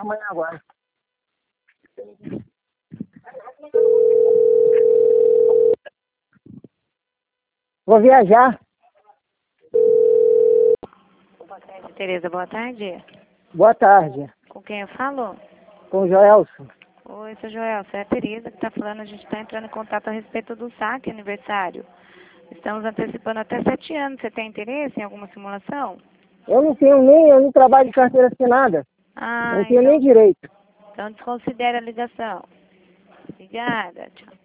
Amanhã agora. Vou viajar. Boa tarde, Tereza. Boa tarde. Boa tarde. Com quem eu falo? Com o Joelson. Oi, seu Joel. Sou a Tereza que está falando. A gente está entrando em contato a respeito do saque aniversário. Estamos antecipando até 7 anos. Você tem interesse em alguma simulação? Eu não trabalho de carteira assinada. Ah, Não tenho nem direito. então desconsidere a ligação. Obrigada. Tchau.